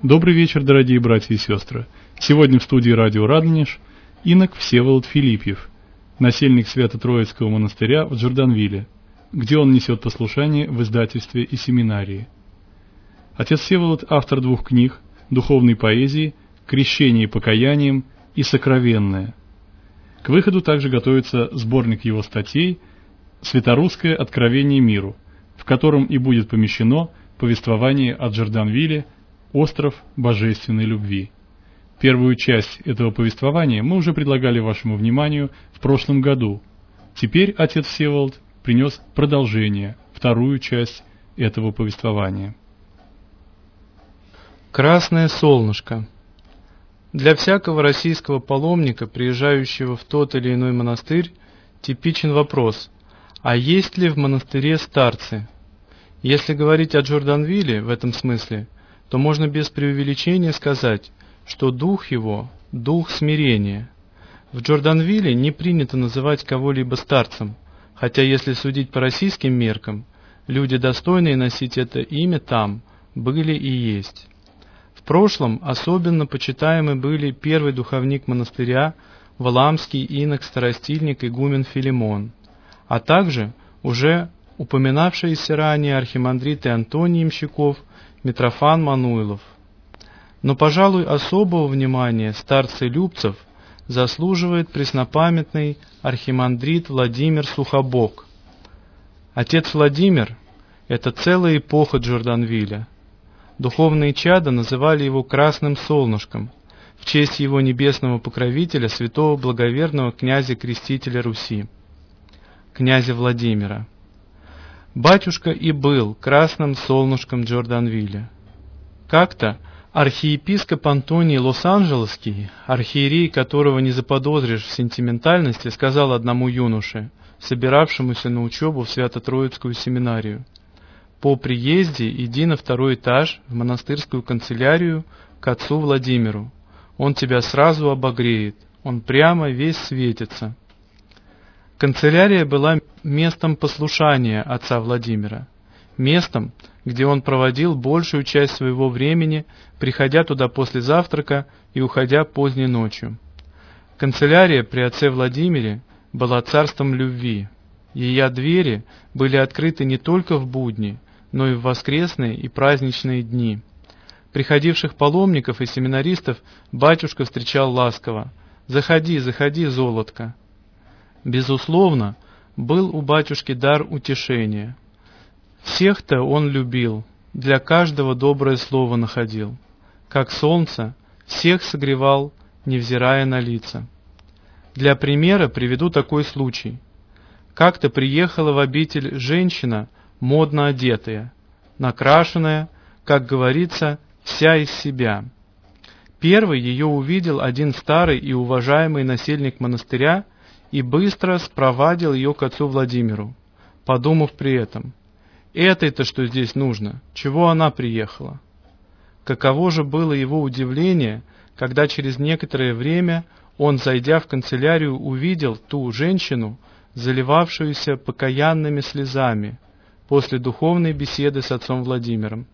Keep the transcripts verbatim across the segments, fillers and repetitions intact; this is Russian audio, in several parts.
Добрый вечер, дорогие братья и сестры. Сегодня в студии радио Радонеж инок Всеволод Филипьев, насельник Свято-Троицкого монастыря в Джорданвилле, где он несет послушание в издательстве и семинарии. Отец Всеволод – автор двух книг духовной поэзии «Крещение покаянием» и «Сокровенное». К выходу также готовится сборник его статей «Святорусское откровение миру», в котором и будет помещено повествование о Джорданвилле «Остров божественной любви». Первую часть этого повествования мы уже предлагали вашему вниманию в прошлом году. Теперь отец Всеволод принес продолжение, вторую часть этого повествования. Красное солнышко. Для всякого российского паломника, приезжающего в тот или иной монастырь, типичен вопрос: а есть ли в монастыре старцы? Если говорить о Джорданвилле в этом смысле, то можно без преувеличения сказать, что дух его – дух смирения. В Джорданвилле не принято называть кого-либо старцем, хотя, если судить по российским меркам, люди, достойные носить это имя там, были и есть. В прошлом особенно почитаемы были первый духовник монастыря, валаамский инок-старостильник игумен Филимон, а также уже упоминавшиеся ранее архимандрит Антоний Ямщиков, Митрофан Мануилов. Но, пожалуй, особого внимания старцы Любцев заслуживает преснопамятный архимандрит Владимир Сухобок. Отец Владимир – это целая эпоха Джорданвилля. Духовные чада называли его «красным солнышком» в честь его небесного покровителя, святого благоверного князя-крестителя Руси, князя Владимира. Батюшка и был красным солнышком Джорданвилля. Как-то архиепископ Антоний Лос-Анджелесский, архиерей, которого не заподозришь в сентиментальности, сказал одному юноше, собиравшемуся на учебу в Свято-Троицкую семинарию: «По приезде иди на второй этаж в монастырскую канцелярию к отцу Владимиру. Он тебя сразу обогреет, он прямо весь светится». Канцелярия была местом послушания отца Владимира, местом, где он проводил большую часть своего времени, приходя туда после завтрака и уходя поздней ночью. Канцелярия при отце Владимире была царством любви. Ее двери были открыты не только в будни, но и в воскресные и праздничные дни. Приходивших паломников и семинаристов батюшка встречал ласково: «Заходи, заходи, золотко». Безусловно, был у батюшки дар утешения. Всех-то он любил, для каждого доброе слово находил. Как солнце, всех согревал, невзирая на лица. Для примера приведу такой случай. Как-то приехала в обитель женщина, модно одетая, накрашенная, как говорится, вся из себя. Первый ее увидел один старый и уважаемый насельник монастыря и быстро спровадил ее к отцу Владимиру, подумав при этом: «Этой-то что здесь нужно? Чего она приехала?» Каково же было его удивление, когда через некоторое время он, зайдя в канцелярию, увидел ту женщину, заливавшуюся покаянными слезами после духовной беседы с отцом Владимиром.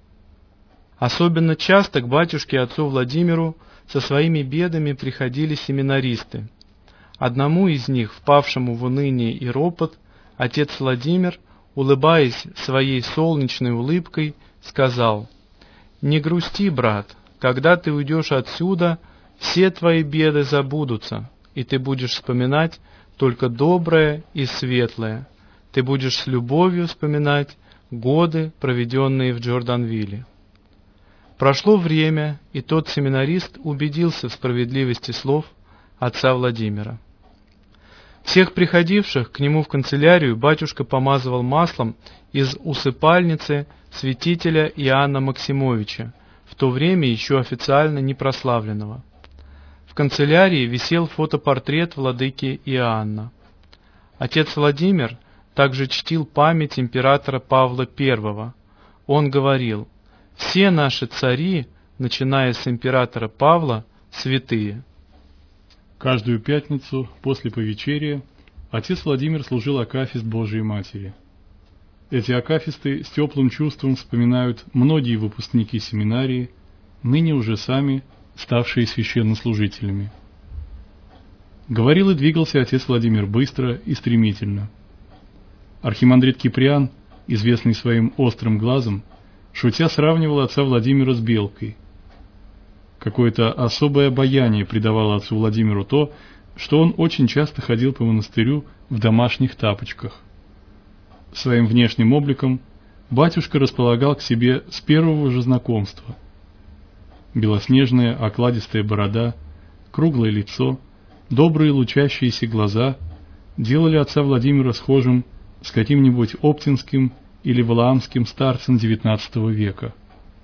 Особенно часто к батюшке отцу Владимиру со своими бедами приходили семинаристы. Одному из них, впавшему в уныние и ропот, отец Владимир, улыбаясь своей солнечной улыбкой, сказал: «Не грусти, брат, когда ты уйдешь отсюда, все твои беды забудутся, и ты будешь вспоминать только доброе и светлое. Ты будешь с любовью вспоминать годы, проведенные в Джорданвилле». Прошло время, и тот семинарист убедился в справедливости слов отца Владимира. Всех приходивших к нему в канцелярию батюшка помазывал маслом из усыпальницы святителя Иоанна Максимовича, в то время еще официально не прославленного. В канцелярии висел фотопортрет владыки Иоанна. Отец Владимир также чтил память императора Павла Первого. Он говорил: «Все наши цари, начиная с императора Павла, святые». Каждую пятницу после повечерия отец Владимир служил акафист Божией Матери. Эти акафисты с теплым чувством вспоминают многие выпускники семинарии, ныне уже сами ставшие священнослужителями. Говорил и двигался отец Владимир быстро и стремительно. Архимандрит Киприан, известный своим острым глазом, шутя сравнивал отца Владимира с белкой. Какое-то особое обаяние придавало отцу Владимиру то, что он очень часто ходил по монастырю в домашних тапочках. Своим внешним обликом батюшка располагал к себе с первого же знакомства. Белоснежная окладистая борода, круглое лицо, добрые лучащиеся глаза делали отца Владимира схожим с каким-нибудь оптинским или валаамским старцем девятнадцатого века.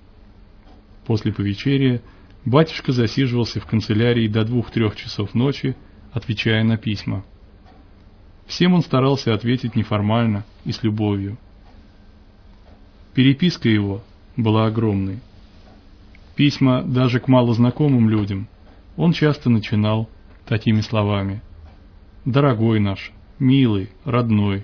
После повечерия батюшка засиживался в канцелярии до двух-трех часов ночи, отвечая на письма. Всем он старался ответить неформально и с любовью. Переписка его была огромной. Письма даже к малознакомым людям он часто начинал такими словами: «Дорогой наш, милый, родной».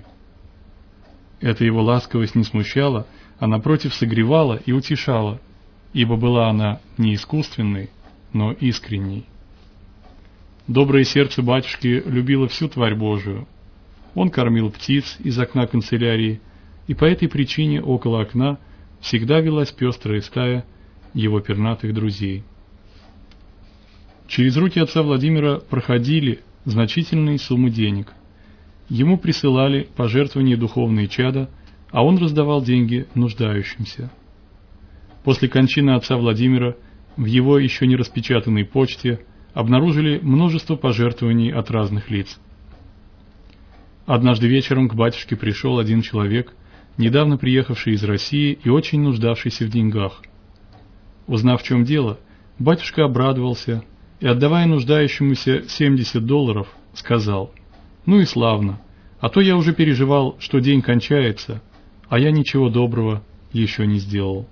Эта его ласковость не смущала, а напротив согревала и утешала, ибо была она не искусственной, но искренней. Доброе сердце батюшки любило всю тварь Божию. Он кормил птиц из окна канцелярии, и по этой причине около окна всегда велась пестрая стая его пернатых друзей. Через руки отца Владимира проходили значительные суммы денег. Ему присылали пожертвования духовные чада, а он раздавал деньги нуждающимся. После кончины отца Владимира в его еще не распечатанной почте обнаружили множество пожертвований от разных лиц. Однажды вечером к батюшке пришел один человек, недавно приехавший из России и очень нуждавшийся в деньгах. Узнав, в чем дело, батюшка обрадовался и, отдавая нуждающемуся семьдесят долларов, сказал: «Ну и славно, а то я уже переживал, что день кончается, а я ничего доброго еще не сделал».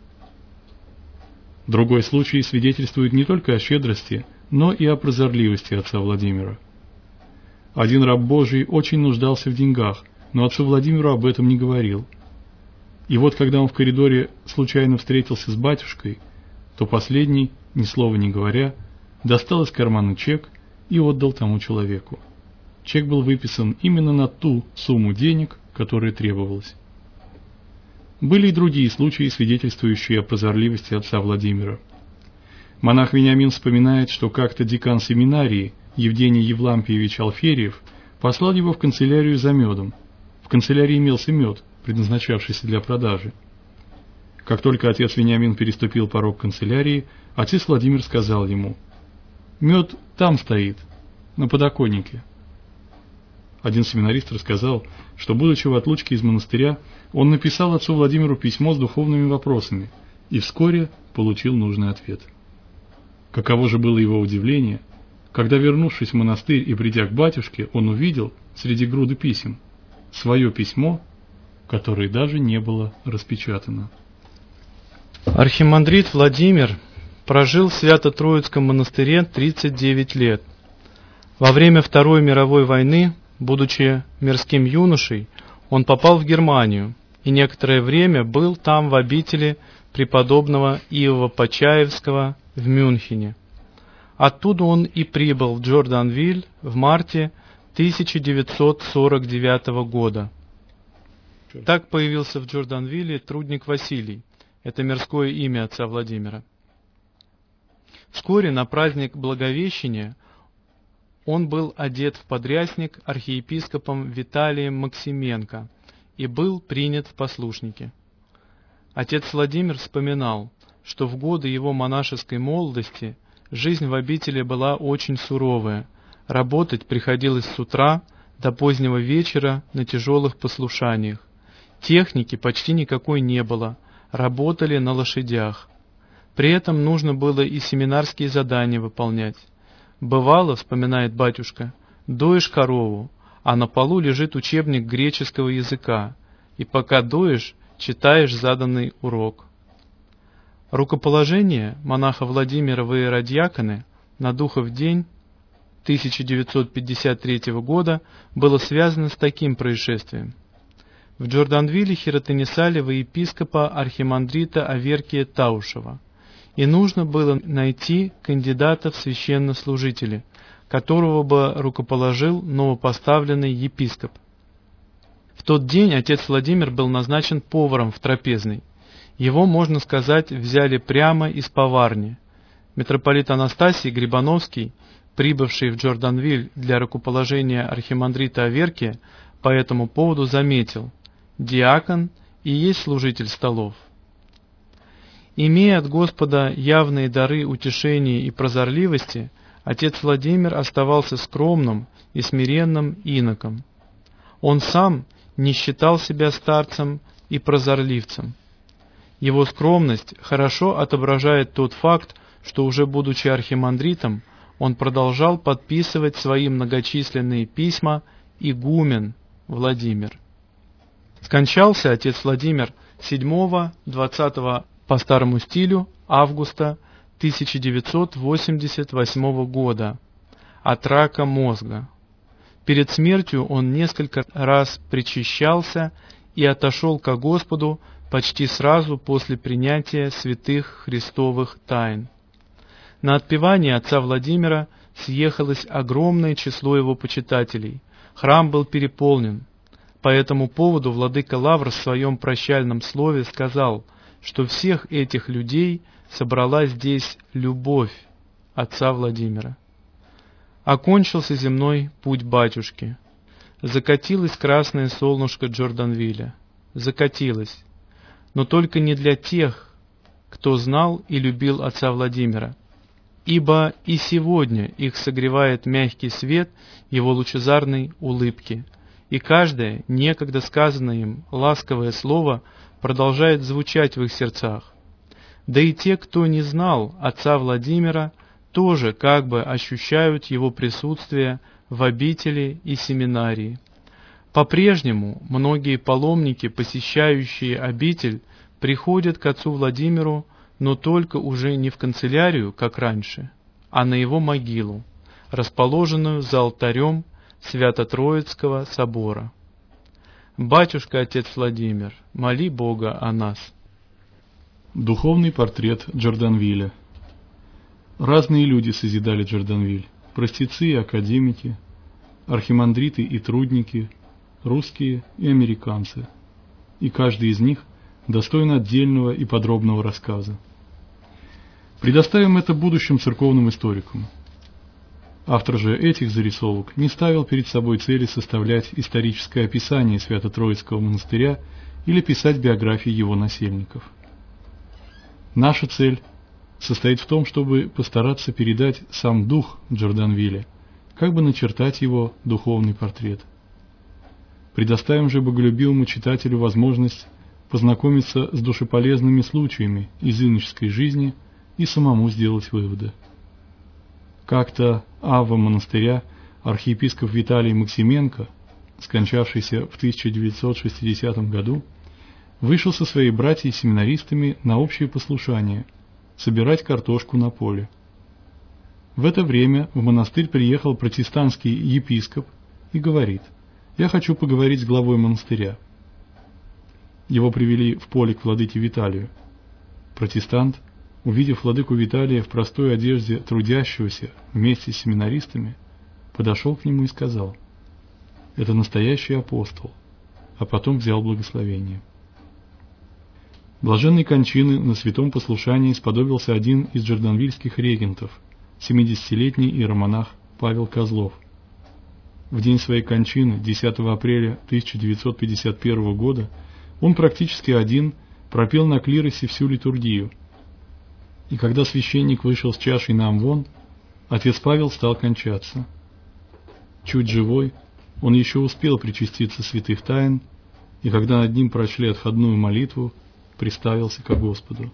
Другой случай свидетельствует не только о щедрости, но и о прозорливости отца Владимира. Один раб Божий очень нуждался в деньгах, но отцу Владимиру об этом не говорил. И вот когда он в коридоре случайно встретился с батюшкой, то последний, ни слова не говоря, достал из кармана чек и отдал тому человеку. Чек был выписан именно на ту сумму денег, которая требовалась. Были и другие случаи, свидетельствующие о прозорливости отца Владимира. Монах Вениамин вспоминает, что как-то декан семинарии Евгений Евлампиевич Алферьев послал его в канцелярию за медом. В канцелярии имелся мед, предназначавшийся для продажи. Как только отец Вениамин переступил порог канцелярии, отец Владимир сказал ему: «Мед там стоит, на подоконнике». Один семинарист рассказал, что, будучи в отлучке из монастыря, он написал отцу Владимиру письмо с духовными вопросами и вскоре получил нужный ответ. Каково же было его удивление, когда, вернувшись в монастырь и придя к батюшке, он увидел среди груды писем свое письмо, которое даже не было распечатано. Архимандрит Владимир прожил в Свято-Троицком монастыре тридцать девять лет. Во время Второй мировой войны, будучи мирским юношей, он попал в Германию и некоторое время был там в обители преподобного Иова Почаевского в Мюнхене. Оттуда он и прибыл в Джорданвиль в марте тысяча девятьсот сорок девятого года. Так появился в Джорданвилле трудник Василий. Это мирское имя отца Владимира. Вскоре на праздник Благовещения он был одет в подрясник архиепископом Виталием Максименко и был принят в послушники. Отец Владимир вспоминал, что в годы его монашеской молодости жизнь в обители была очень суровая, работать приходилось с утра до позднего вечера на тяжелых послушаниях. Техники почти никакой не было, работали на лошадях. При этом нужно было и семинарские задания выполнять. Бывало, вспоминает батюшка, доишь корову, а на полу лежит учебник греческого языка, и пока доишь, читаешь заданный урок. Рукоположение монаха Владимира в иеродьяконы на Духов день тысяча девятьсот пятьдесят третьего года было связано с таким происшествием. В Джорданвилле хиротонисали во епископа архимандрита Аверкия Таушева, и нужно было найти кандидата в священнослужители, которого бы рукоположил новопоставленный епископ. В тот день отец Владимир был назначен поваром в трапезной. Его, можно сказать, взяли прямо из поварни. Митрополит Анастасий Грибановский, прибывший в Джорданвиль для рукоположения архимандрита Аверкия, по этому поводу заметил: «Диакон и есть служитель столов». Имея от Господа явные дары утешения и прозорливости, отец Владимир оставался скромным и смиренным иноком. Он сам не считал себя старцем и прозорливцем. Его скромность хорошо отображает тот факт, что уже будучи архимандритом, он продолжал подписывать свои многочисленные письма игумен Владимир. Скончался отец Владимир седьмого-двадцатого по старому стилю августа тысяча девятьсот восемьдесят восьмого года от рака мозга. Перед смертью он несколько раз причащался и отошел ко Господу почти сразу после принятия святых христовых тайн. На отпевание отца Владимира съехалось огромное число его почитателей. Храм был переполнен. По этому поводу владыка Лавр в своем прощальном слове сказал, что всех этих людей собрала здесь любовь отца Владимира. Окончился земной путь батюшки. Закатилось красное солнышко Джорданвиля. Закатилось. Но только не для тех, кто знал и любил отца Владимира. Ибо и сегодня их согревает мягкий свет его лучезарной улыбки, и каждое некогда сказанное им ласковое слово продолжает звучать в их сердцах. Да и те, кто не знал отца Владимира, тоже как бы ощущают его присутствие в обители и семинарии. По-прежнему многие паломники, посещающие обитель, приходят к отцу Владимиру, но только уже не в канцелярию, как раньше, а на его могилу, расположенную за алтарем Свято-Троицкого собора. Батюшка, отец Владимир, моли Бога о нас. Духовный портрет Джорданвиля. Разные люди созидали Джорданвиль: простецы и академики, архимандриты и трудники, русские и американцы. И каждый из них достоин отдельного и подробного рассказа. Предоставим это будущим церковным историкам. Автор же этих зарисовок не ставил перед собой цели составлять историческое описание Свято-Троицкого монастыря или писать биографии его насельников. Наша цель состоит в том, чтобы постараться передать сам дух Джорданвиля, как бы начертать его духовный портрет. Предоставим же боголюбивому читателю возможность познакомиться с душеполезными случаями из иноческой жизни и самому сделать выводы. Как-то авва монастыря, архиепископ Виталий Максименко, скончавшийся в тысяча девятьсот шестидесятом году, вышел со своей братьями-семинаристами на общее послушание – собирать картошку на поле. В это время в монастырь приехал протестантский епископ и говорит: «Я хочу поговорить с главой монастыря». Его привели в поле к владыке Виталию. Протестант, увидев владыку Виталия в простой одежде трудящегося вместе с семинаристами, подошел к нему и сказал: «Это настоящий апостол», а потом взял благословение. Блаженной кончины на святом послушании сподобился один из джорданвильских регентов, семидесятилетний иеромонах Павел Козлов. В день своей кончины, десятого апреля тысяча девятьсот пятьдесят первого года, он практически один пропел на клиросе всю литургию. И когда священник вышел с чашей на амвон, отец Павел стал кончаться. Чуть живой, он еще успел причаститься святых тайн, и когда над ним прочли отходную молитву, приставился ко Господу.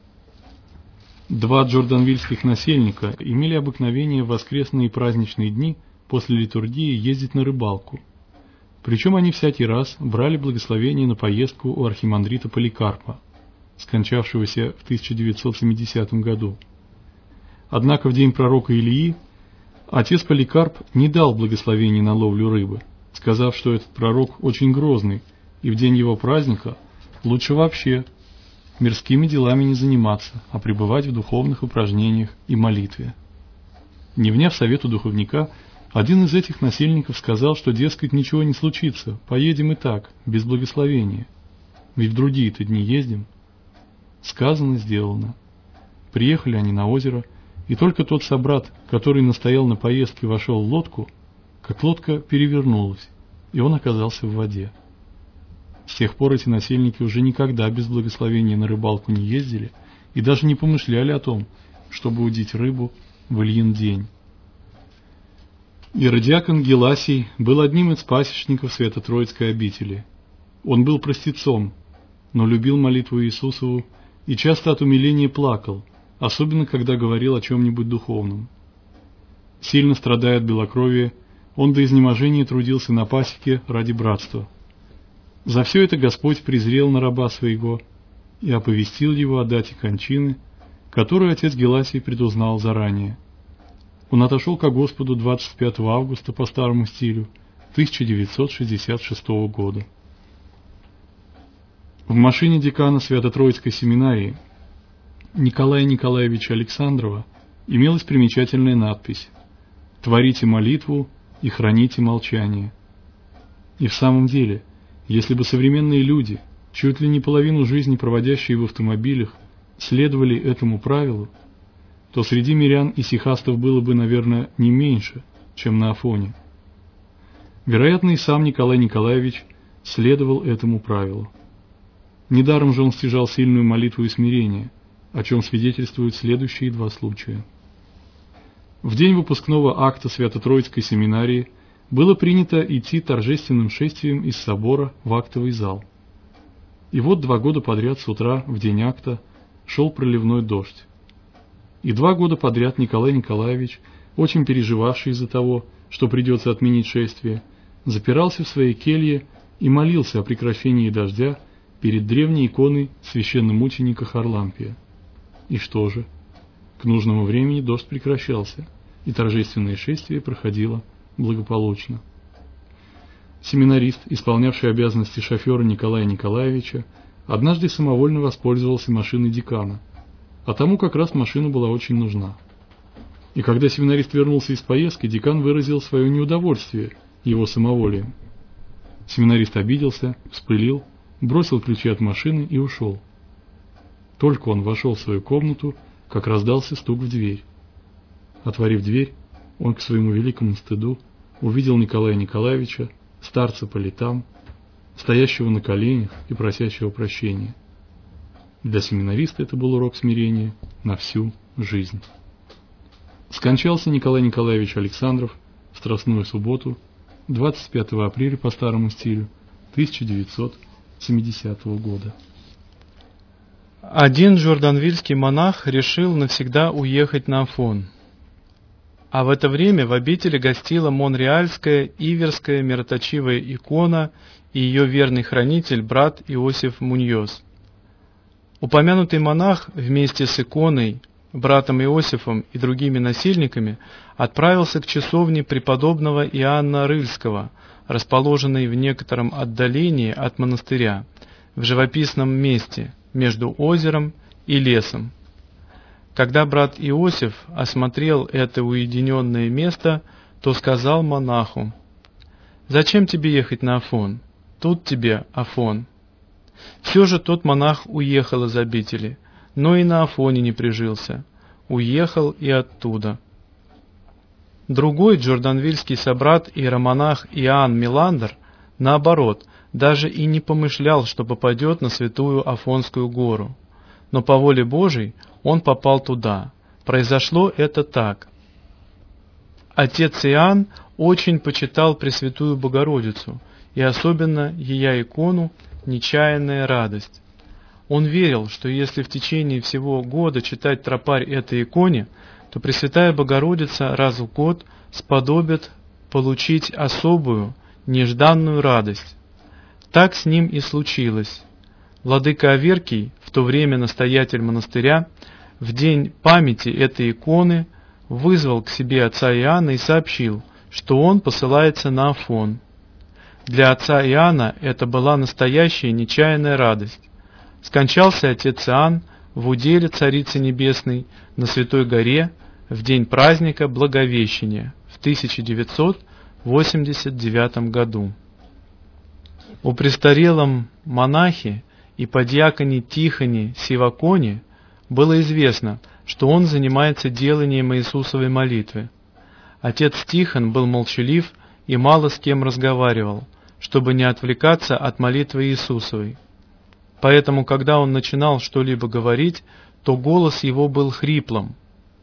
Два джорданвильских насельника имели обыкновение в воскресные и праздничные дни после литургии ездить на рыбалку. Причем они всякий раз брали благословение на поездку у архимандрита Поликарпа, скончавшегося в тысяча девятьсот семидесятом году. Однако в день пророка Илии отец Поликарп не дал благословения на ловлю рыбы, сказав, что этот пророк очень грозный, и в день его праздника лучше вообще мирскими делами не заниматься, а пребывать в духовных упражнениях и молитве. Не вняв совету духовника, один из этих насельников сказал, что, дескать, ничего не случится, поедем и так, без благословения. Ведь в другие-то дни ездим. Сказано, сделано. Приехали они на озеро, и только тот собрат, который настоял на поездке, вошел в лодку, как лодка перевернулась, и он оказался в воде. С тех пор эти насельники уже никогда без благословения на рыбалку не ездили и даже не помышляли о том, чтобы удить рыбу в Ильин день. Иродиакон Геласий был одним из пасечников Свято-Троицкой обители. Он был простецом, но любил молитву Иисусову и часто от умиления плакал, особенно когда говорил о чем-нибудь духовном. Сильно страдая от белокровия, он до изнеможения трудился на пасеке ради братства. За все это Господь презрел на раба своего и оповестил его о дате кончины, которую отец Геласий предузнал заранее. Он отошел ко Господу двадцать пятого августа по старому стилю тысяча девятьсот шестьдесят шестого года. В машине декана Свято-Троицкой семинарии Николая Николаевича Александрова имелась примечательная надпись: «Творите молитву и храните молчание». И в самом деле, если бы современные люди, чуть ли не половину жизни проводящие в автомобилях, следовали этому правилу, то среди мирян исихастов было бы, наверное, не меньше, чем на Афоне. Вероятно, и сам Николай Николаевич следовал этому правилу. Недаром же он стяжал сильную молитву и смирение, о чем свидетельствуют следующие два случая. В день выпускного акта Свято-Троицкой семинарии было принято идти торжественным шествием из собора в актовый зал. И вот два года подряд с утра, в день акта, шел проливной дождь. И два года подряд Николай Николаевич, очень переживавший из-за того, что придется отменить шествие, запирался в своей келье и молился о прекращении дождя перед древней иконой священномученика Харлампия. И что же? К нужному времени дождь прекращался, и торжественное шествие проходило благополучно. Семинарист, исполнявший обязанности шофера Николая Николаевича, однажды самовольно воспользовался машиной декана, а тому как раз машина была очень нужна. И когда семинарист вернулся из поездки, декан выразил свое неудовольствие его самоволием. Семинарист обиделся, вспылил, бросил ключи от машины и ушел. Только он вошел в свою комнату, как раздался стук в дверь. Отворив дверь, он к своему великому стыду увидел Николая Николаевича, старца по летам, стоящего на коленях и просящего прощения. Для семинариста это был урок смирения на всю жизнь. Скончался Николай Николаевич Александров в Страстную субботу двадцать пятого апреля по старому стилю тысяча девятьсот семидесятого года. Один джорданвильский монах решил навсегда уехать на Афон. А в это время в обители гостила монреальская иверская мироточивая икона и ее верный хранитель брат Иосиф Муньоз. Упомянутый монах вместе с иконой, братом Иосифом и другими насельниками отправился к часовне преподобного Иоанна Рыльского, расположенной в некотором отдалении от монастыря, в живописном месте между озером и лесом. Когда брат Иосиф осмотрел это уединенное место, то сказал монаху: «Зачем тебе ехать на Афон? Тут тебе Афон». Все же тот монах уехал из обители, но и на Афоне не прижился, уехал и оттуда. Другой джорданвильский собрат иеромонах Иоанн Меландр, наоборот, даже и не помышлял, что попадет на святую Афонскую гору. Но по воле Божией он попал туда. Произошло это так. Отец Иоанн очень почитал Пресвятую Богородицу, и особенно ее икону «Нечаянная радость». Он верил, что если в течение всего года читать тропарь этой иконе, то Пресвятая Богородица раз в год сподобит получить особую, нежданную радость. Так с ним и случилось. Владыка Аверкий, в то время настоятель монастыря, в день памяти этой иконы вызвал к себе отца Иоанна и сообщил, что он посылается на Афон. Для отца Иоанна это была настоящая нечаянная радость. Скончался отец Иоанн в уделе Царицы Небесной на Святой горе в день праздника Благовещения в тысяча девятьсот восемьдесят девятом году. О престарелом монахе и подьяконе Тихоне Сиваконе было известно, что он занимается деланием Иисусовой молитвы. Отец Тихон был молчалив и мало с кем разговаривал, чтобы не отвлекаться от молитвы Иисусовой. Поэтому, когда он начинал что-либо говорить, то голос его был хриплым.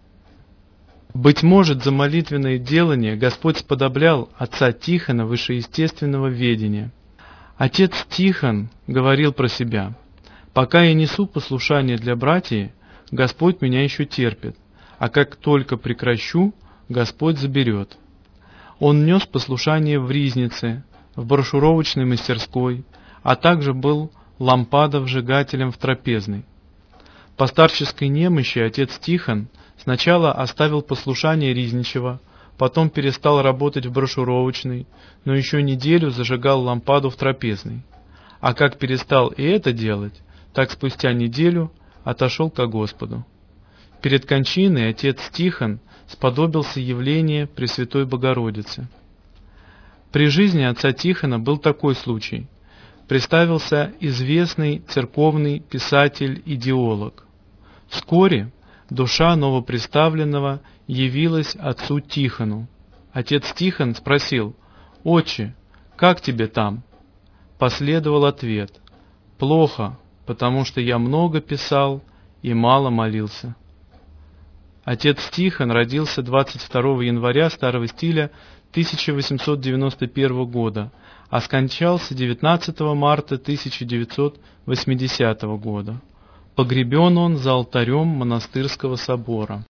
Быть может, за молитвенное делание Господь сподоблял отца Тихона вышеестественного ведения. Отец Тихон говорил про себя: «Пока я несу послушание для братьев, Господь меня еще терпит, а как только прекращу, Господь заберет». Он нес послушание в ризнице, в брошюровочной мастерской, а также был лампадов-сжигателем в трапезной. По старческой немощи отец Тихон сначала оставил послушание ризничего, потом перестал работать в брошюровочной, но еще неделю зажигал лампаду в трапезной. А как перестал и это делать, так спустя неделю отошел ко Господу. Перед кончиной отец Тихон сподобился явления Пресвятой Богородицы. При жизни отца Тихона был такой случай. Представился известный церковный писатель-идеолог. Вскоре душа новоприставленного явилась отцу Тихону. Отец Тихон спросил: «Отче, как тебе там?» Последовал ответ: «Плохо, потому что я много писал и мало молился». Отец Тихон родился двадцать второго января старого стиля тысяча восемьсот девяносто первого года, а скончался девятнадцатого марта тысяча девятьсот восьмидесятого года. Погребен он за алтарем монастырского собора.